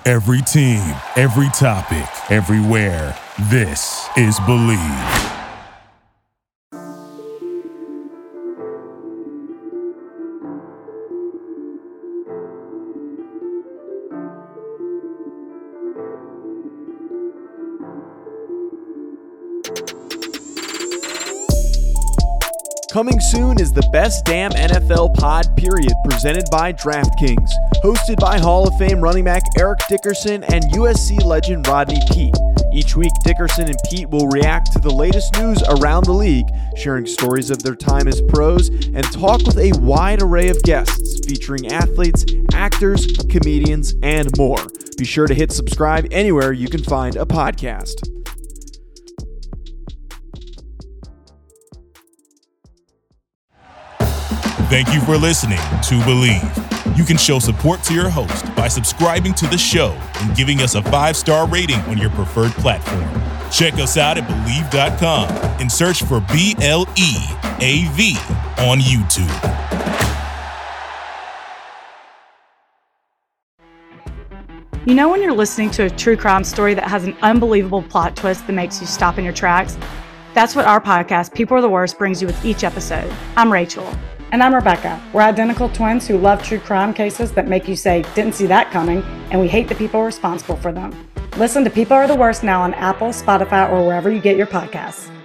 Every team, every topic, everywhere. This is Believe. Coming soon is the Best Damn NFL Pod Period, presented by DraftKings, hosted by Hall of Fame running back Eric Dickerson and USC legend Rodney Peete. Each week, Dickerson and Peete will react to the latest news around the league, sharing stories of their time as pros, and talk with a wide array of guests, featuring athletes, actors, comedians, and more. Be sure to hit subscribe anywhere you can find a podcast. Thank you for listening to Believe. You can show support to your host by subscribing to the show and giving us a 5-star rating on your preferred platform. Check us out at Believe.com and search for BLEAV on YouTube. You know when you're listening to a true crime story that has an unbelievable plot twist that makes you stop in your tracks? That's what our podcast, People Are the Worst, brings you with each episode. I'm Rachel. And I'm Rebecca. We're identical twins who love true crime cases that make you say, didn't see that coming, and we hate the people responsible for them. Listen to People Are the Worst now on Apple, Spotify, or wherever you get your podcasts.